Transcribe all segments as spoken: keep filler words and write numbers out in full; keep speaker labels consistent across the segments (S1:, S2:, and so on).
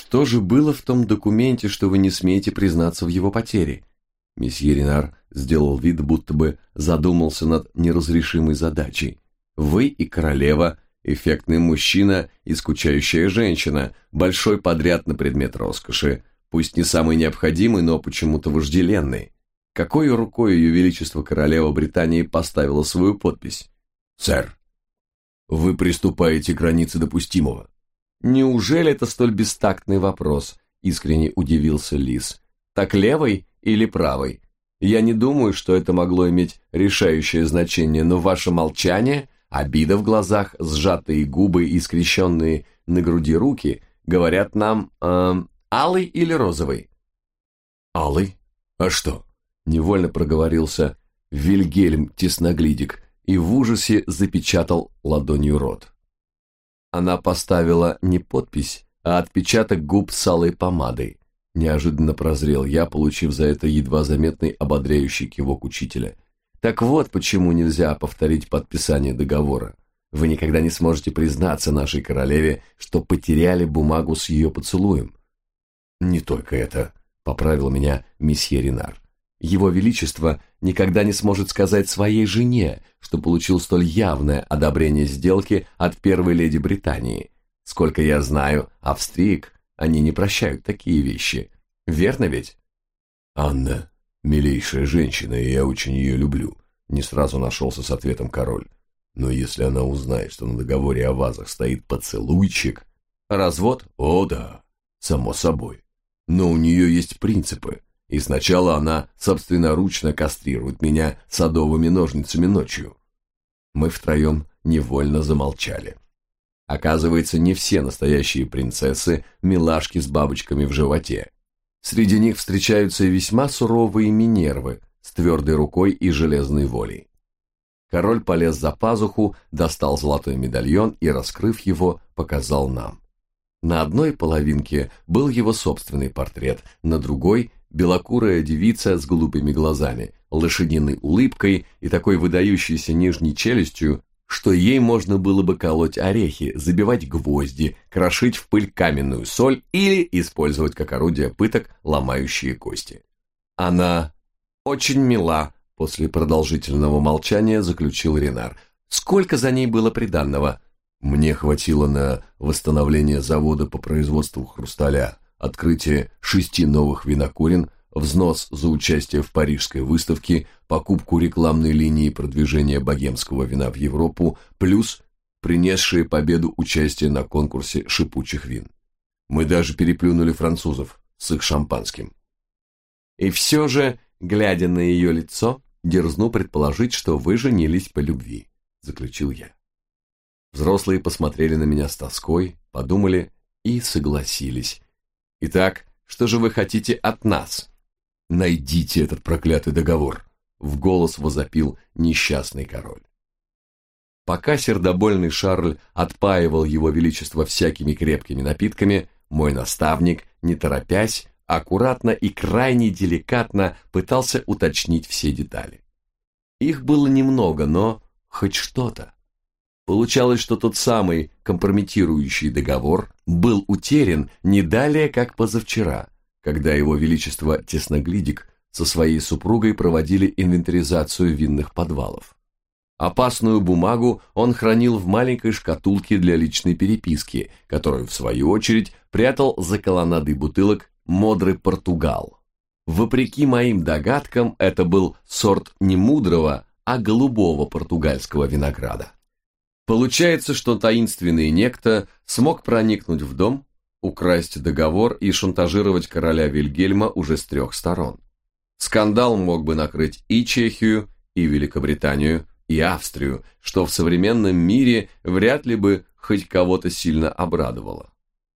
S1: Что же было в том документе, что вы не смеете признаться в его потере? Месье Ренар сделал вид, будто бы задумался над неразрешимой задачей. Вы и королева, эффектный мужчина и скучающая женщина, большой подряд на предмет роскоши, пусть не самый необходимый, но почему-то вожделенный. Какой рукой ее величество королева Британии поставила свою подпись? Сэр, вы приступаете к границе допустимого. Неужели это столь бестактный вопрос? Искренне удивился Лис. Так левой или правой? Я не думаю, что это могло иметь решающее значение, но ваше молчание, обида в глазах, сжатые губы и скрещенные на груди руки говорят нам, э, алый или розовый? Алый? А что? Невольно проговорился Вильгельм Тесноглидик и в ужасе запечатал ладонью рот. Она поставила не подпись, а отпечаток губ с алой помадой. Неожиданно прозрел я, получив за это едва заметный ободряющий кивок учителя. Так вот, почему нельзя повторить подписание договора. Вы никогда не сможете признаться нашей королеве, что потеряли бумагу с ее поцелуем. Не только это, поправил меня месье Ренар. Его Величество никогда не сможет сказать своей жене, что получил столь явное одобрение сделки от первой леди Британии. Сколько я знаю, австриек, они не прощают такие вещи. Верно ведь? Анна, милейшая женщина, и я очень ее люблю. Не сразу нашелся с ответом король. Но если она узнает, что на договоре о вазах стоит поцелуйчик... Развод? О, да, само собой. Но у нее есть принципы. И сначала она собственноручно кастрирует меня садовыми ножницами ночью. Мы втроем невольно замолчали. Оказывается, не все настоящие принцессы – милашки с бабочками в животе. Среди них встречаются и весьма суровые Минервы с твердой рукой и железной волей. Король полез за пазуху, достал золотой медальон и, раскрыв его, показал нам. На одной половинке был его собственный портрет, на другой – белокурая девица с голубыми глазами, лошадиной улыбкой и такой выдающейся нижней челюстью, что ей можно было бы колоть орехи, забивать гвозди, крошить в пыль каменную соль или использовать как орудие пыток ломающие кости. Она очень мила, после продолжительного молчания заключил Ренар. Сколько за ней было приданного? Мне хватило на восстановление завода по производству хрусталя, открытие шести новых винокурен, взнос за участие в парижской выставке, покупку рекламной линии продвижения богемского вина в Европу, плюс принесшие победу участие на конкурсе шипучих вин. Мы даже переплюнули французов с их шампанским. И все же, глядя на ее лицо, дерзну предположить, что вы женились по любви, заключил я. Взрослые посмотрели на меня с тоской, подумали и согласились. Итак, что же вы хотите от нас? Найдите этот проклятый договор, в голос возопил несчастный король. Пока сердобольный Шарль отпаивал его величество всякими крепкими напитками, мой наставник, не торопясь, аккуратно и крайне деликатно пытался уточнить все детали. Их было немного, но хоть что-то. Получалось, что тот самый компрометирующий договор был утерян не далее, как позавчера, когда его величество Тесноглидик со своей супругой проводили инвентаризацию винных подвалов. Опасную бумагу он хранил в маленькой шкатулке для личной переписки, которую, в свою очередь, прятал за колоннадой бутылок Модрый Португал. Вопреки моим догадкам, это был сорт не мудрого, а голубого португальского винограда. Получается, что таинственный некто смог проникнуть в дом, украсть договор и шантажировать короля Вильгельма уже с трех сторон. Скандал мог бы накрыть и Чехию, и Великобританию, и Австрию, что в современном мире вряд ли бы хоть кого-то сильно обрадовало.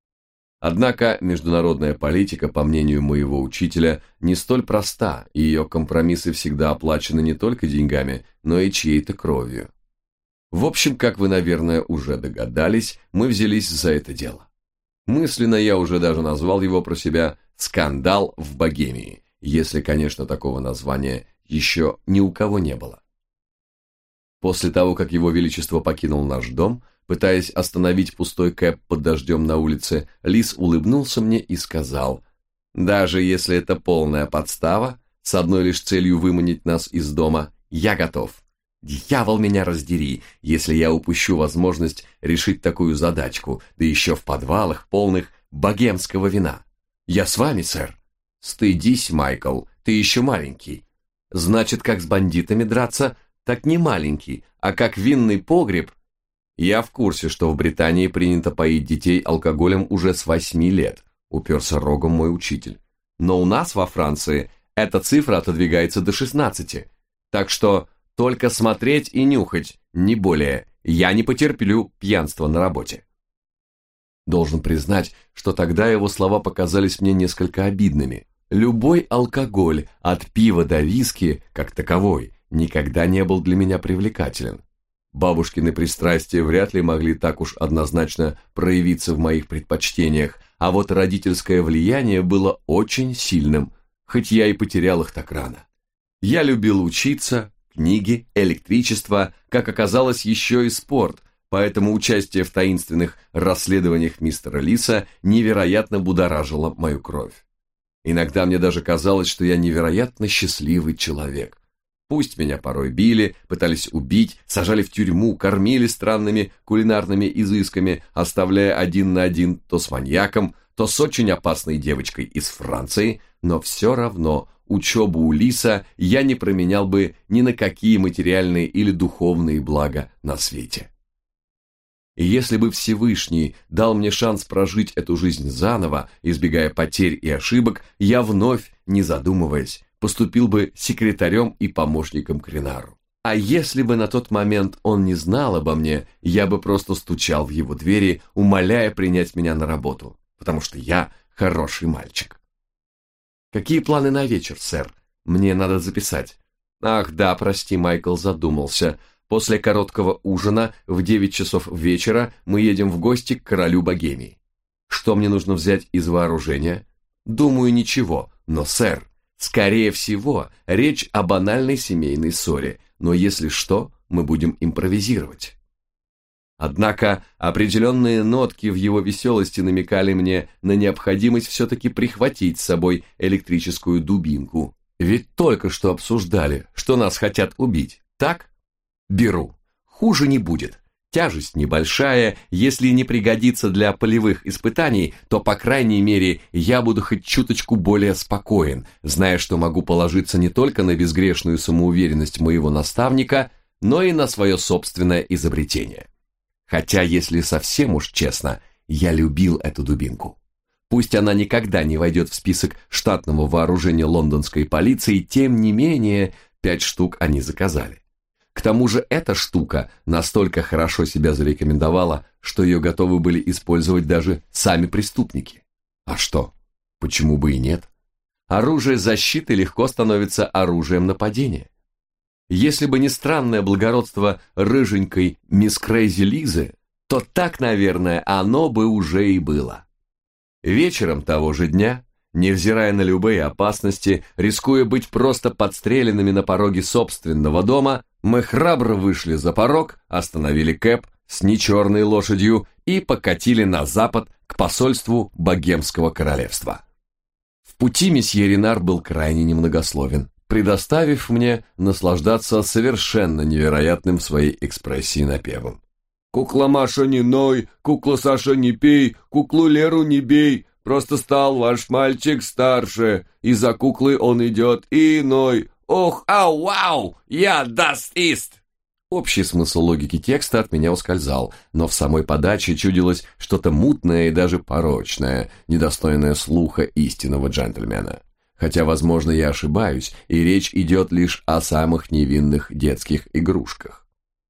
S1: Однако международная политика, по мнению моего учителя, не столь проста, и ее компромиссы всегда оплачены не только деньгами, но и чьей-то кровью. В общем, как вы, наверное, уже догадались, мы взялись за это дело. Мысленно я уже даже назвал его про себя «Скандал в Богемии», если, конечно, такого названия еще ни у кого не было. После того, как его величество покинул наш дом, Пытаясь остановить пустой кэб под дождем на улице, Лис улыбнулся мне и сказал: «Даже если это полная подстава, с одной лишь целью выманить нас из дома, я готов. Дьявол меня раздери, если я упущу возможность решить такую задачку, да еще в подвалах, полных богемского вина. Я с вами, сэр». «Стыдись, Майкл, ты еще маленький». «Значит, как с бандитами драться, так не маленький, а как винный погреб». «Я в курсе, что в Британии принято поить детей алкоголем уже с восьми лет», уперся рогом мой учитель. «Но у нас во Франции эта цифра отодвигается до шестнадцати. Так что только смотреть и нюхать, не более. Я не потерплю пьянства на работе». Должен признать, что тогда его слова показались мне несколько обидными. Любой алкоголь, от пива до виски, как таковой, никогда не был для меня привлекателен. Бабушкины пристрастия вряд ли могли так уж однозначно проявиться в моих предпочтениях, а вот родительское влияние было очень сильным, хоть я и потерял их так рано. Я любил учиться, книги, электричество, как оказалось, еще и спорт, поэтому участие в таинственных расследованиях мистера Лиса невероятно будоражило мою кровь. Иногда мне даже казалось, что я невероятно счастливый человек. Пусть меня порой били, пытались убить, сажали в тюрьму, кормили странными кулинарными изысками, оставляя один на один то с маньяком, то с очень опасной девочкой из Франции, но все равно учебу у Лиса я не променял бы ни на какие материальные или духовные блага на свете. И если бы Всевышний дал мне шанс прожить эту жизнь заново, избегая потерь и ошибок, я вновь, не задумываясь, поступил бы секретарем и помощником к Ренару. А если бы на тот момент он не знал обо мне, я бы просто стучал в его двери, умоляя принять меня на работу, потому что я хороший мальчик. «Какие планы на вечер, сэр? Мне надо записать». «Ах да, прости, Майкл, задумался. После короткого ужина в девять часов вечера мы едем в гости к королю Богемии. Что мне нужно взять из вооружения? Думаю, ничего, но, сэр, скорее всего, речь о банальной семейной ссоре, но если что, мы будем импровизировать». Однако определенные нотки в его веселости намекали мне на необходимость все-таки прихватить с собой электрическую дубинку. Ведь только что обсуждали, что нас хотят убить, так? Беру. Хуже не будет. Тяжесть небольшая, если не пригодится для полевых испытаний, то, по крайней мере, я буду хоть чуточку более спокоен, зная, что могу положиться не только на безгрешную самоуверенность моего наставника, но и на свое собственное изобретение. Хотя, если совсем уж честно, я любил эту дубинку. Пусть она никогда не войдет в список штатного вооружения лондонской полиции, тем не менее, пять штук они заказали. К тому же эта штука настолько хорошо себя зарекомендовала, что ее готовы были использовать даже сами преступники. А что? Почему бы и нет? Оружие защиты легко становится оружием нападения. Если бы не странное благородство рыженькой мисс Крейзи Лизы, то так, наверное, оно бы уже и было. Вечером того же дня, невзирая на любые опасности, рискуя быть просто подстреленными на пороге собственного дома, мы храбро вышли за порог, остановили кэб с нечерной лошадью и покатили на запад к посольству Богемского королевства. В пути месье Ренар был крайне немногословен, предоставив мне наслаждаться совершенно невероятным в своей экспрессии напевом. «Кукла Маша не ной, кукла Саша не пей, куклу Леру не бей, просто стал ваш мальчик старше, и за куклой он идет иной. Ох, ау, вау, я das ist!» Общий смысл логики текста от меня ускользал, но в самой подаче чудилось что-то мутное и даже порочное, недостойное слуха истинного джентльмена. Хотя, возможно, я ошибаюсь, и речь идет лишь о самых невинных детских игрушках.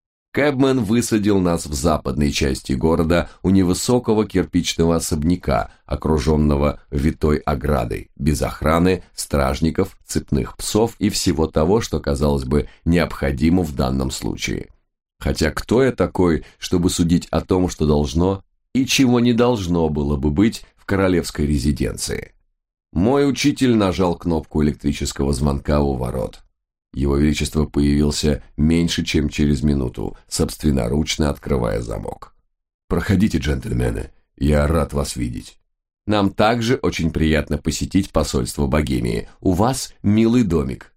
S1: Кэбмен высадил нас в западной части города у невысокого кирпичного особняка, окруженного витой оградой, без охраны, стражников, цепных псов и всего того, что, казалось бы, необходимо в данном случае. Хотя кто я такой, чтобы судить о том, что должно и чего не должно было бы быть в королевской резиденции? Мой учитель нажал кнопку электрического звонка у ворот. Его Величество появился меньше, чем через минуту, собственноручно открывая замок. Проходите, джентльмены, я рад вас видеть. Нам также очень приятно посетить посольство Богемии. У вас милый домик.